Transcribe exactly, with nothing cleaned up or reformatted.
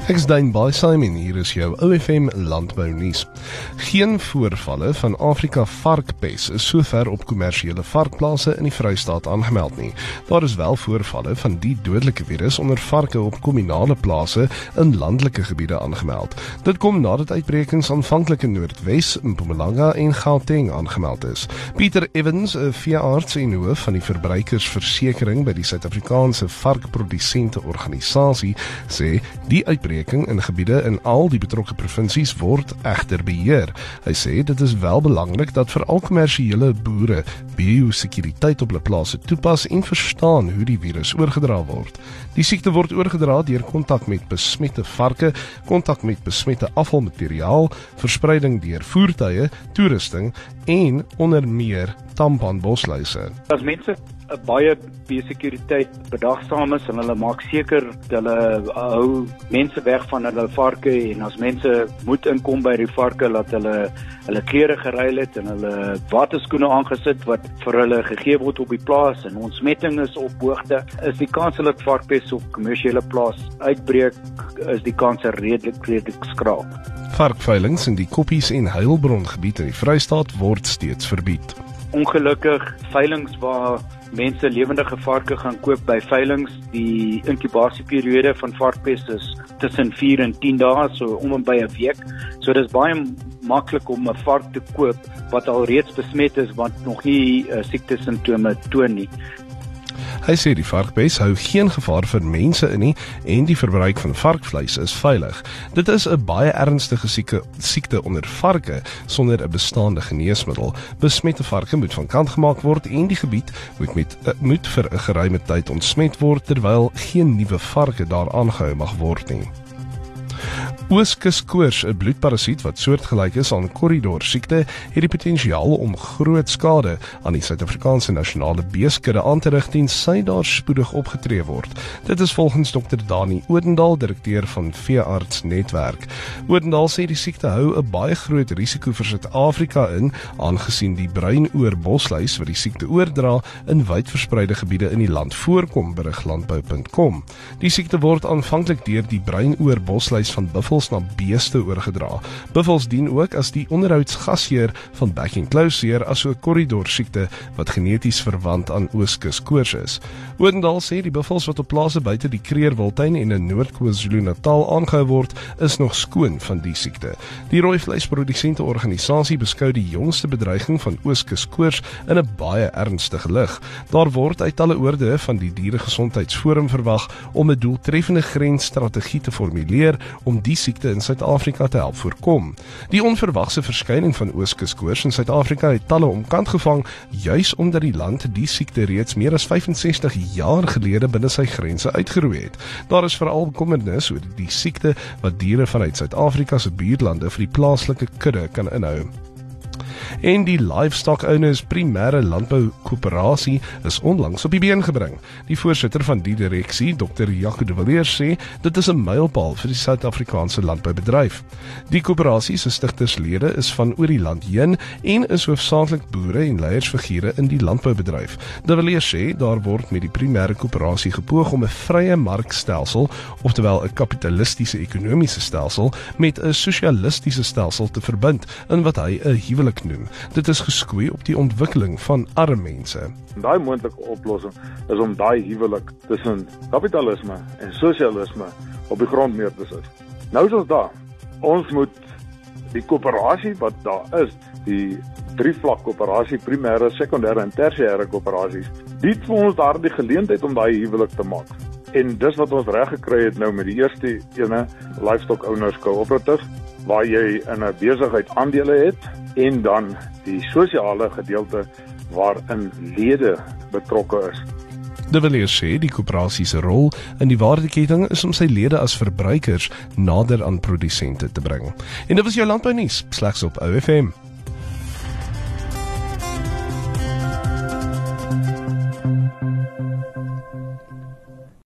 Ek is Dane Baaisheim en hier is jou O F M Landbounuus. Geen voorvalle van Afrika varkpes is sover op kommersiële varkplase in die Vrystaat aangemeld nie. Daar is wel voorvalle van die dodelike virus onder varke op kommunale plase in landelike gebiede aangemeld. Dit kom nadat uitbrekings aanvanklik in Noordwes, Mpumalanga en Gauteng aangemeld is. Pieter Evans, 'n veearts en hoof van die verbruikersversekering by die Suid-Afrikaanse Varkprodusente Organisasie, sê die uitbreking in gebiede in al die betrokke provinsies word egter beheer. Hy sê dit is wel belangrik dat veral kommersiële boere biosekuriteit op hulle plase toepas en verstaan hoe die virus oorgedra word. Die siekte word oorgedra deur kontak met besmette varke, kontak met besmette afvalmateriaal, verspreiding deur voertuie, toerusting en onder meer tampon-bosluise. As mense baie biosekuriteit bedagsaam is en hulle maak seker dat hulle hou mense weg van hulle varke, en as mense moet inkom by die varke, dat hulle hulle klere geruil het en hulle waterskoene aangesit wat vir hulle gegee word op die plaas en ontsmetting is op hoogte, is die kans dat varkpes op kommersiële plaas uitbreek, is die kans redelik redelik skraap. Varkveilings in die Koppies en Heilbrongebied in die Vrystaat word steeds verbied. Ongelukkig veilings waar mense lewendige varke gaan koop by veilings, die inkubasieperiode van varkpes is tussen vier en tien dae, so om en by 'n week. So dis baie maklik om 'n vark te koop wat al reeds besmet is, wat nog nie uh, siekte simptome toon nie. Hy sê die varkpes hou geen gevaar vir mense in nie en die verbruik van varkvleis is veilig. Dit is 'n baie ernstige sieke, siekte onder varke sonder 'n bestaande geneesmiddel. Besmette varke moet van kant gemaak word en die gebied moet, met, uh, moet vir 'n geruime tyd ontsmet word terwyl geen nuwe varke daar aangehou mag word nie. Ooskuskoors, 'n bloedparasiet wat soortgelyk is aan korridorsiekte, het die potensiaal om groot skade aan die Suid-Afrikaanse nasionale beeskudde aan te rig tensy daar spoedig opgetree word. Dit is volgens dokter Dani Odendaal, direkteur van Veearts Netwerk. Odendaal sê die siekte hou 'n baie groot risiko vir Suid-Afrika in, aangesien die bruinoor bosluis wat die siekte oordra in wyd verspreide gebiede in die land voorkom, berig landbou punt com. Die siekte word aanvanklik deur die bruinoor bosluis van buffels na beeste oorgedra. Buffels dien ook as die onderhoudsgasheer van back and close as 'n korridorsiekte wat geneties verwant aan ooskuskoors is. Odendaal sê die buffels wat op plase buite die Kreerwiltuin en in Noord-KwaZulu-Natal aangehou word, is nog skoon van die siekte. Die rooivleisprodusente organisasie beskou die jongste bedreiging van ooskuskoors in 'n baie ernstige lig. Daar word uit alle oorde van die Dieregesondheidsforum verwag om 'n doeltreffende grensstrategie te formuleer om die siekte in Suid-Afrika te help voorkom. Die onverwagse verskyning van ooskuskoors in Suid-Afrika het talle omkant gevang, juis omdat die land die siekte reeds meer as vyfensestig jaar gelede binne sy grense uitgeroei het. Daar is veral bekommernis oor die siekte wat diere vanuit Suid-Afrika se buurlande vir die plaaslike kudde kan inhou. En die Livestock Owners Primêre Landbou Koöperasie is onlangs op die been gebring. Die voorsitter van die direksie, dokter Jaco de Villiers, sê dit is 'n mylpaal vir die Suid-Afrikaanse landboubedryf. Die koöperasie se stigterslede is van oor die land heen en is hoofsaaklik boere en leiersfigure in die landboubedryf. De Villiers sê daar word met die primêre koöperasie gepoog om 'n vrye markstelsel, oftewel 'n kapitalistiese ekonomiese stelsel, met 'n sosialistiese stelsel te verbind in wat hy 'n huwelik noem. Dit is geskoei op die ontwikkeling van arme mense. Daai moontlike oplossing is om daai huwelik tussen kapitalisme en sosialisme op die grond neer te sit. Nou is ons daar. Ons moet die koöperasie wat daar is, die drie vlak koöperasie, primêre, sekondêre en tersiêre koöperasies, bied vir ons daar die geleentheid om daai huwelik te maak. En dis wat ons reg gekry het nou met die eerste ene, Livestock Owners Cooperative, waar jy in 'n besigheid aandele het, en dan die sosiale gedeelte waarin lede betrokke is. De Villiers sê die koöperasie se rol in die waardeketting is om sy lede as verbruikers nader aan produsente te bring. En dit was jou landbounuus, slegs op O F M.